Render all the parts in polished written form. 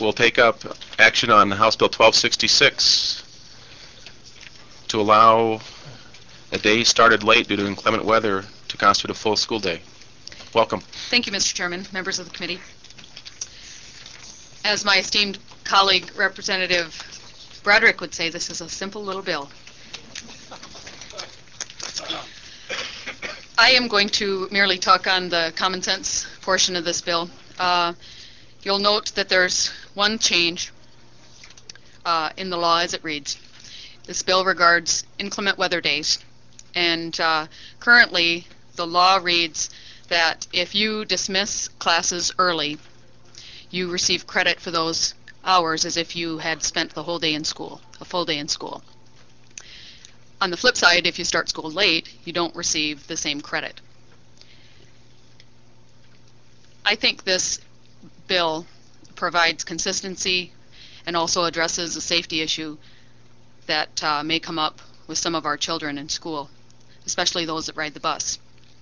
We'll take up action on House Bill 1266 to allow a day started late due to inclement weather to constitute a full school day. Welcome. Thank you, Mr. Chairman, members of the committee. As my esteemed colleague, Representative Broderick would say, this is a simple little bill. I am going to merely talk on the common sense portion of this bill. You'll note that there's one change in the law as it reads. This bill regards inclement weather days, and currently the law reads that if you dismiss classes early, you receive credit for those hours as if you had spent the whole day in school, a full day in school. On the flip side, if you start school late, you don't receive the same credit. I think this bill provides consistency and also addresses a safety issue that may come up with some of our children in school, especially those that ride the bus.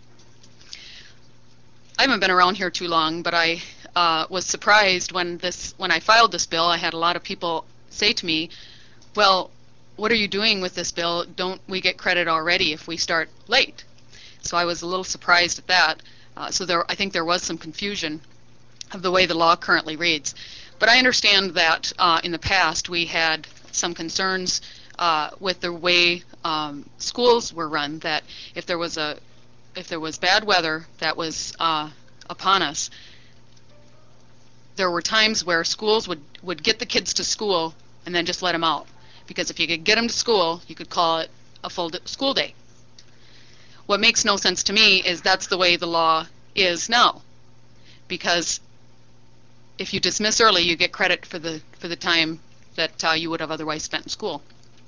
I haven't been around here too long, but I was surprised when I filed this bill. I had a lot of people say to me, well, what are you doing with this bill? Don't we get credit already if we start late? So I was a little surprised at that. I think there was some confusion of the way the law currently reads. But I understand that in the past we had some concerns with the way schools were run, that if there was bad weather that was upon us, there were times where schools would get the kids to school and then just let them out. Because if you could get them to school, you could call it a full school day. What makes no sense to me is that's the way the law is now. Because if you dismiss early, you get credit for the time that you would have otherwise spent in school.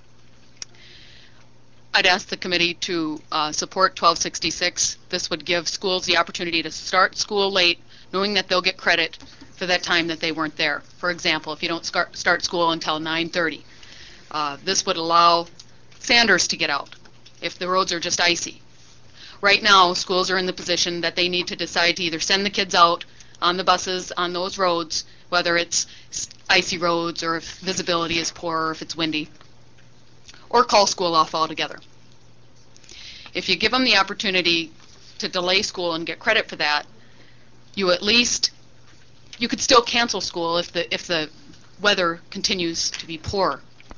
I'd ask the committee to support 1266. This would give schools the opportunity to start school late, knowing that they'll get credit for that time that they weren't there. For example, if you don't start school until 9:30. This would allow sanders to get out if the roads are just icy. Right now, schools are in the position that they need to decide to either send the kids out on the buses on those roads, whether it's icy roads or if visibility is poor or if it's windy, or call school off altogether. If you give them the opportunity to delay school and get credit for that, you could still cancel school if the weather continues to be poor.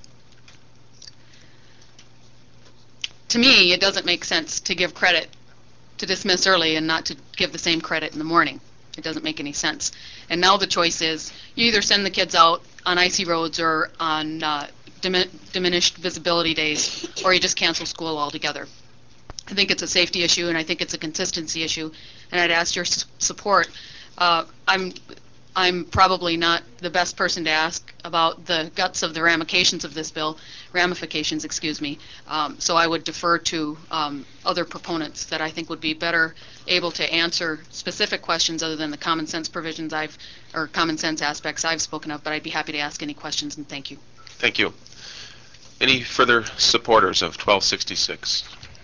To me, it doesn't make sense to give credit to dismiss early and not to give the same credit in the morning. It doesn't make any sense. And now the choice is you either send the kids out on icy roads or on diminished visibility days, or you just cancel school altogether. I think it's a safety issue, and I think it's a consistency issue, and I'd ask your support. I'm probably not the best person to ask about the guts of the ramifications of this bill, so I would defer to other proponents that I think would be better able to answer specific questions other than the common sense provisions or common sense aspects I've spoken of, but I'd be happy to ask any questions, and thank you. Thank you. Any further supporters of 1266?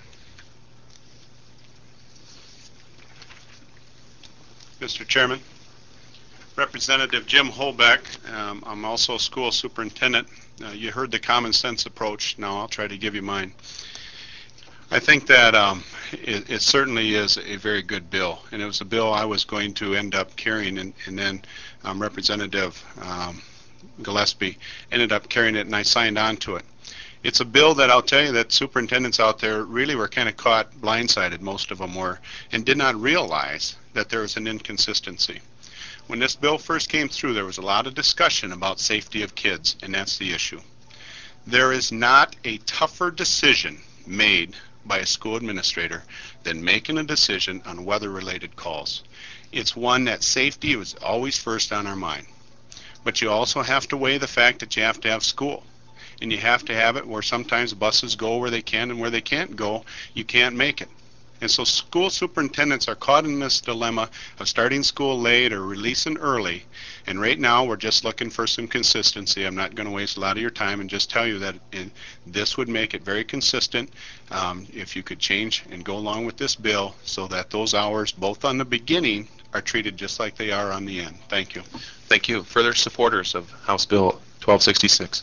Mr. Chairman, Representative Jim Holbeck. I'm also a school superintendent. You heard the common sense approach. Now I'll try to give you mine. I think that it certainly is a very good bill, and it was a bill I was going to end up carrying, and then Representative Gillespie ended up carrying it, and I signed on to it. It's a bill that I'll tell you that superintendents out there really were kind of caught blindsided, most of them were, and did not realize that there was an inconsistency. When this bill first came through, there was a lot of discussion about safety of kids, and that's the issue. There is not a tougher decision made by a school administrator than making a decision on weather-related calls. It's one that safety was always first on our mind. But you also have to weigh the fact that you have to have school. And you have to have it where sometimes buses go where they can, and where they can't go, you can't make it. And so school superintendents are caught in this dilemma of starting school late or releasing early. And right now we're just looking for some consistency. I'm not going to waste a lot of your time and just tell you that this would make it very consistent if you could change and go along with this bill so that those hours, both on the beginning are treated just like they are on the end. Thank you. Thank you. Further supporters of House Bill 1266?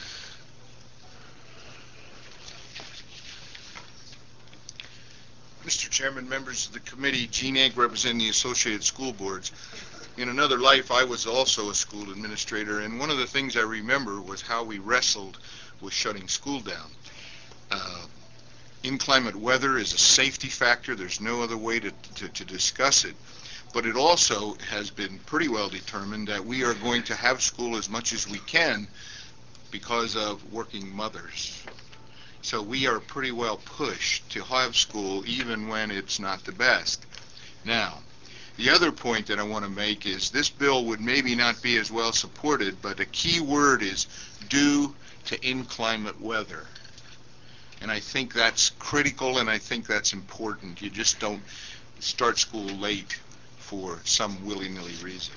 Mr. Chairman, members of the committee, Gene Egg representing the Associated School Boards. In another life, I was also a school administrator, and one of the things I remember was how we wrestled with shutting school down. Inclement weather is a safety factor. There's no other way to discuss it. But it also has been pretty well determined that we are going to have school as much as we can because of working mothers. So we are pretty well pushed to have school even when it's not the best. Now, the other point that I want to make is this bill would maybe not be as well supported, but a key word is due to inclement weather. And I think that's critical, and I think that's important. You just don't start school late for some willy-nilly reason.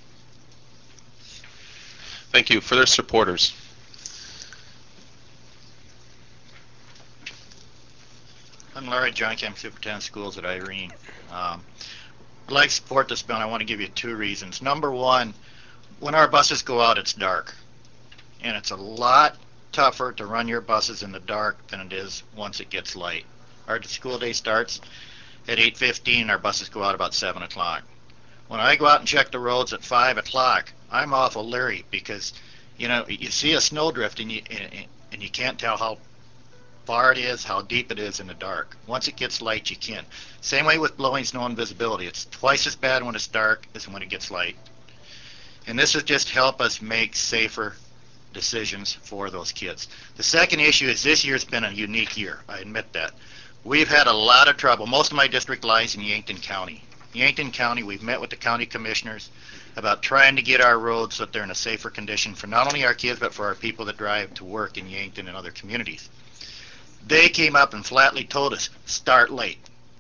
Thank you. Further supporters? I'm Larry Junkie. I'm Superintendent of Schools at Irene. I'd like to support this bill, and I want to give you two reasons. Number one, when our buses go out, it's dark. And it's a lot tougher to run your buses in the dark than it is once it gets light. Our school day starts at 8:15. Our buses go out about 7 o'clock. When I go out and check the roads at 5 o'clock, I'm awful leery because, you know, you see a snowdrift and you can't tell how far it is, how deep it is in the dark. Once it gets light, you can. Same way with blowing snow and visibility. It's twice as bad when it's dark as when it gets light. And this will just help us make safer decisions for those kids. The second issue is this year's been a unique year. I admit that. We've had a lot of trouble. Most of my district lies in Yankton County. Yankton County, we've met with the county commissioners about trying to get our roads so that they're in a safer condition for not only our kids but for our people that drive to work in Yankton and other communities. They came up and flatly told us, start late.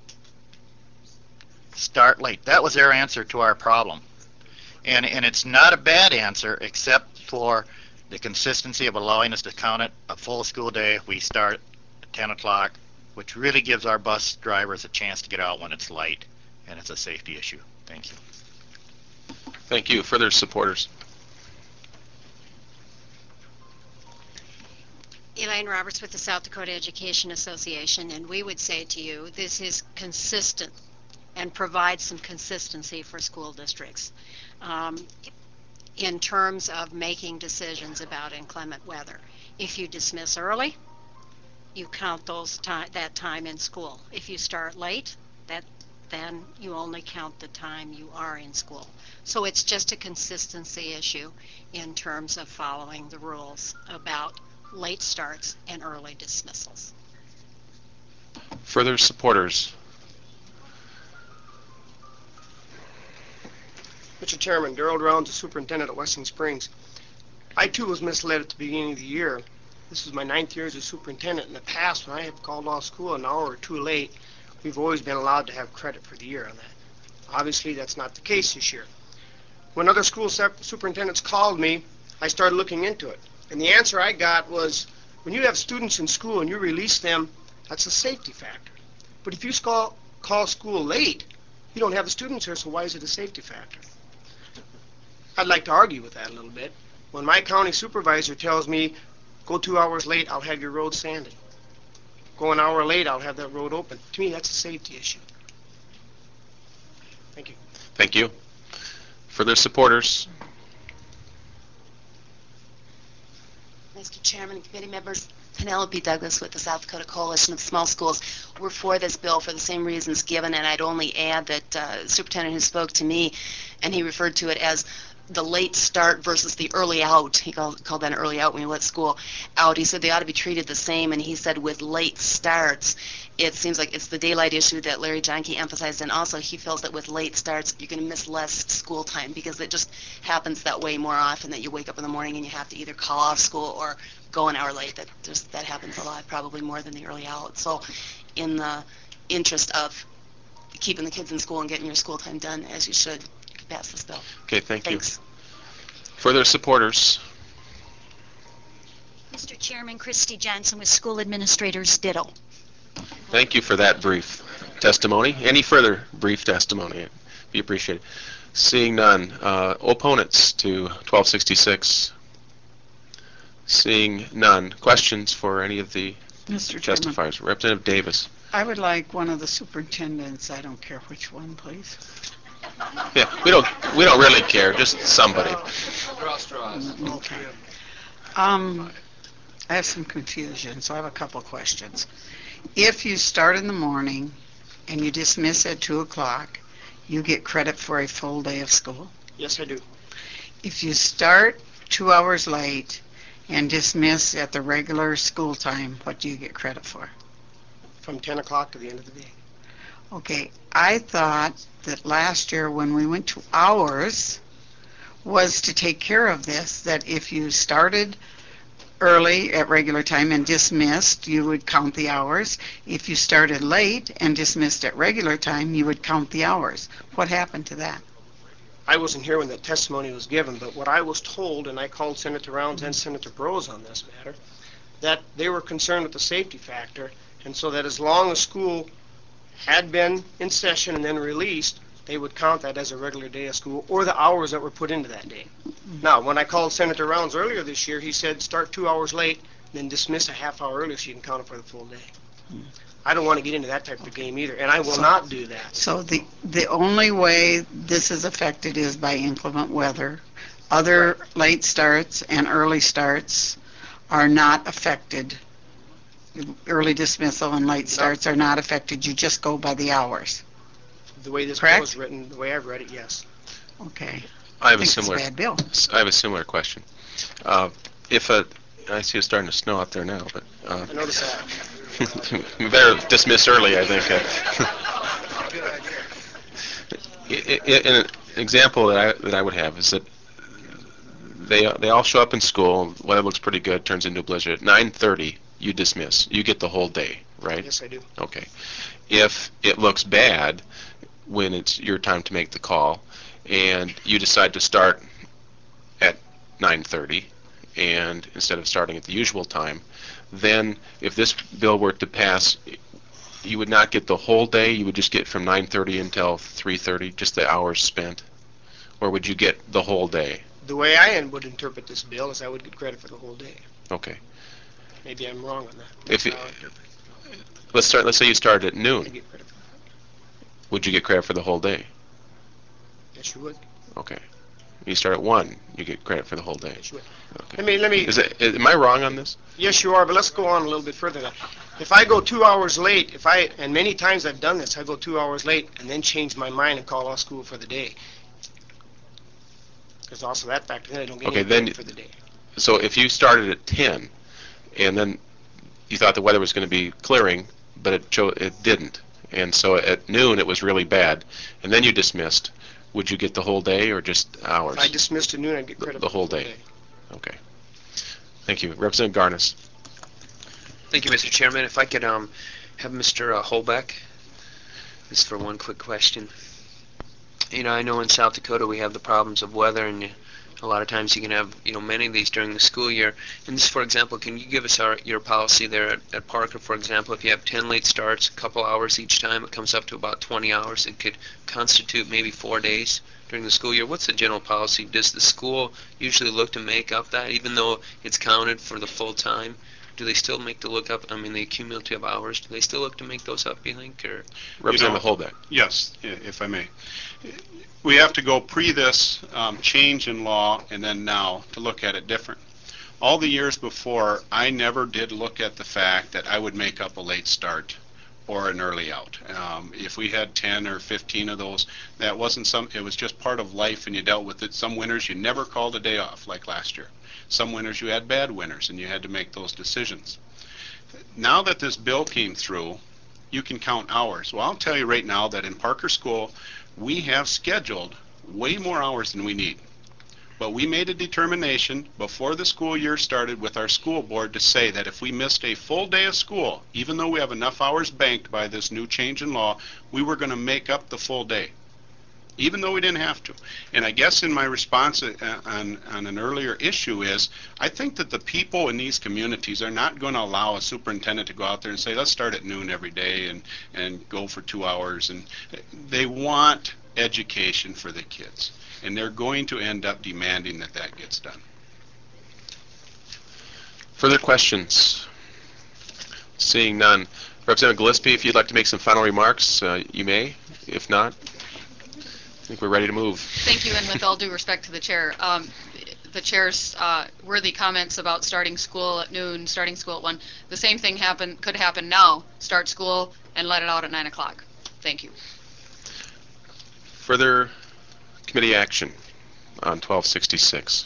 Start late. That was their answer to our problem. And it's not a bad answer except for the consistency of allowing us to count it a full school day. We start at 10 o'clock, which really gives our bus drivers a chance to get out when it's light, and it's a safety issue. Thank you. Thank you. Further supporters? Elaine Roberts with the South Dakota Education Association, and we would say to you, this is consistent and provides some consistency for school districts in terms of making decisions about inclement weather. If you dismiss early, you count that time in school. If you start late, then you only count the time you are in school. So it's just a consistency issue in terms of following the rules about late starts and early dismissals. Further supporters? Mr. Chairman, Darrell Rounds, the superintendent at Westing Springs. I too was misled at the beginning of the year. This is my 9th year as a superintendent. In the past, when I have called off school an hour or two late, we've always been allowed to have credit for the year on that. Obviously, that's not the case this year. When other school superintendents called me, I started looking into it. And the answer I got was, when you have students in school and you release them, that's a safety factor. But if you call school late, you don't have the students here, so why is it a safety factor? I'd like to argue with that a little bit. When my county supervisor tells me, go 2 hours late, I'll have your road sanded. Go an hour late, I'll have that road open. To me, that's a safety issue. Thank you. Thank you. Further supporters? Mr. Chairman and committee members, Penelope Douglas with the South Dakota Coalition of Small Schools. We're for this bill for the same reasons given, and I'd only add that the superintendent who spoke to me, and he referred to it as the late start versus the early out. He called that an early out when you let school out. He said they ought to be treated the same, and he said with late starts, it seems like it's the daylight issue that Larry Johnke emphasized, and also he feels that with late starts, you're going to miss less school time because it just happens that way more often, that you wake up in the morning and you have to either call off school or go an hour late. That happens a lot, probably more than the early out. So in the interest of keeping the kids in school and getting your school time done as you should, you can pass this bill. Okay, thanks. You. Further supporters? Mr. Chairman, Christy Johnson with School Administrators Ditto. Thank you for that brief testimony. Any further brief testimony? Be appreciated. Seeing none. Opponents to 1266? Seeing none. Questions for any of the Mr. Chairman, testifiers? Representative Davis. I would like one of the superintendents, I don't care which one, please. Yeah, we don't really care, just somebody. Draw straws. Okay. I have some confusion, so I have a couple of questions. If you start in the morning and you dismiss at 2 o'clock, you get credit for a full day of school. Yes, I do. If you start 2 hours late and dismiss at the regular school time, what do you get credit for? From 10 o'clock to the end of the day. Okay, I thought that last year when we went to hours was to take care of this, that if you started early at regular time and dismissed, you would count the hours. If you started late and dismissed at regular time, you would count the hours. What happened to that? I wasn't here when that testimony was given, but what I was told, and I called Senator Rounds and Senator Brose on this matter, that they were concerned with the safety factor, and so that as long as school had been in session and then released, they would count that as a regular day of school or the hours that were put into that day. Now, when I called Senator Rounds earlier this year, he said start 2 hours late, then dismiss a half hour earlier so you can count it for the full day. I don't want to get into that type of game either, and I will not do that. So the only way this is affected is by inclement weather. Other late starts and early starts are not affected. Early dismissal and late starts are not affected. You just go by the hours. The way this Correct? bill is written, the way I've read it, yes. Okay. I have a think similar. it's a bad bill. I have a similar question. I see it's starting to snow out there now, but I noticed that. we better dismiss early, I think. An example that I would have is that they all show up in school. Weather looks pretty good. Turns into a blizzard. At 9:30, you dismiss. You get the whole day, right? Yes, I do. Okay. If it looks bad when it's your time to make the call, and you decide to start at 9:30, and instead of starting at the usual time, then if this bill were to pass, you would not get the whole day. You would just get from 9:30 until 3:30, just the hours spent, or would you get the whole day? The way I would interpret this bill is I would get credit for the whole day. Okay. Maybe I'm wrong on that. If That's it- how I interpret it. Let's say you started at I noon. get credit for that. Would you get credit for the whole day? Yes, you would. Okay. You start at 1, you get credit for the whole day. Yes, you would. Okay. Let me. Am I wrong on this? Yes, you are, but let's go on a little bit further now. If I go 2 hours late, and many times I've done this, I go 2 hours late and then change my mind and call off school for the day. There's also that factor, then I don't get Okay, any then- credit for the day. So if you started at 10, and then you thought the weather was going to be clearing, but it didn't, and so at noon it was really bad, and then you dismissed, would you get the whole day or just hours? If I dismissed at noon, I'd get credit The for whole the day. Okay. Thank you. Representative Garnis. Thank you, Mr. Chairman. If I could have Mr. Holbeck, just for one quick question. I know in South Dakota we have the problems of weather, and a lot of times you can have, many of these during the school year. And just, for example, can you give us your policy there at Parker, for example, if you have 10 late starts, a couple hours each time, it comes up to about 20 hours. It could constitute maybe 4 days during the school year. What's the general policy? Does the school usually look to make up that, even though it's counted for the full time? Do they still make the the cumulative hours, do they still look to make those up, you think? Or Representative Holbeck. Yes, if I may. We have to go pre this change in law and then now to look at it different. All the years before, I never did look at the fact that I would make up a late start or an early out. If we had 10 or 15 of those, that wasn't it was just part of life and you dealt with it. Some winters you never called a day off, like last year. Some winters you had bad winters and you had to make those decisions. Now that this bill came through, you can count hours. Well, I'll tell you right now that in Parker School, we have scheduled way more hours than we need. But we made a determination before the school year started with our school board to say that if we missed a full day of school, even though we have enough hours banked by this new change in law, we were going to make up the full day, even though we didn't have to. And I guess in my response on an earlier issue is, I think that the people in these communities are not going to allow a superintendent to go out there and say, let's start at noon every day and go for 2 hours. And they want education for the kids. And they're going to end up demanding that that gets done. Further questions? Seeing none. Representative Gillespie, if you'd like to make some final remarks, you may. If not, I think we're ready to move. Thank you, and with all due respect to the chair, the chair's worthy comments about starting school at noon, starting school at 1, the same thing could happen now. Start school and let it out at 9 o'clock. Thank you. Further committee action on 1266.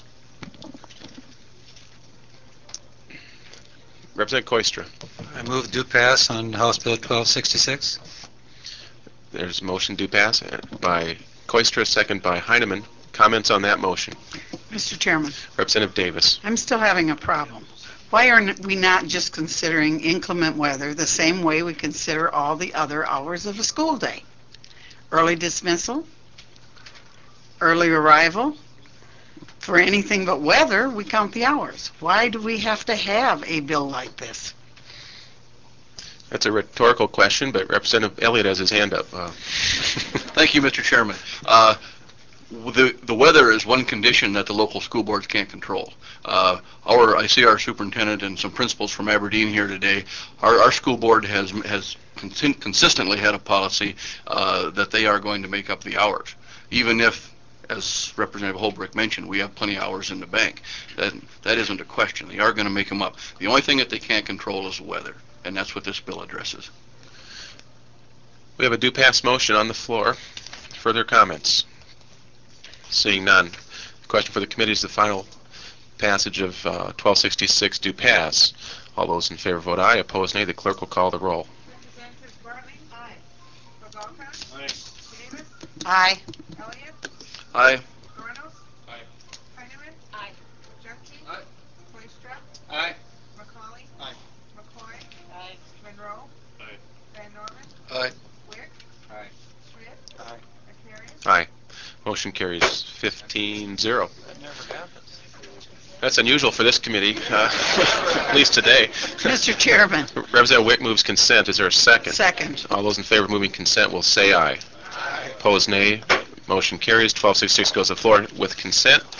Representative Koistra. I move due pass on House Bill 1266. There's a motion due pass by Koistra, second by Heineman. Comments on that motion? Mr. Chairman, Representative Davis. I'm still having a problem. Why are we not just considering inclement weather the same way we consider all the other hours of a school day? Early dismissal, early arrival. For anything but weather, we count the hours. Why do we have to have a bill like this? That's a rhetorical question, but Representative Elliott has his hand up. Thank you, Mr. Chairman. The weather is one condition that the local school boards can't control. I see our superintendent and some principals from Aberdeen here today. Our school board has consistently had a policy that they are going to make up the hours, even if, as Representative Holbrook mentioned, we have plenty of hours in the bank. That isn't a question. They are going to make them up. The only thing that they can't control is the weather, and that's what this bill addresses. We have a due pass motion on the floor. Further comments? Seeing none. The question for the committee is the final passage of 1266 due pass. All those in favor vote aye. Opposed, nay. The clerk will call the roll. Representative Bartley? Aye. Pavelka? Aye. Davis? Aye. Elliott? Aye. Gornos? Aye. Heineman? Aye. Junkie? Aye. Koistra? Aye. McCauley? Aye. McCoy? Aye. Monroe? Aye. Van Norman? Aye. Wick? Aye. Schmidt? Aye. Nakarian? Aye. Motion carries 15-0. That never happens. That's unusual for this committee, at least today. Mr. Chairman. Representative Wick moves consent. Is there a second? Second. All those in favor of moving consent will say aye. Aye. Opposed, nay. Motion carries. 1266 goes to the floor with consent.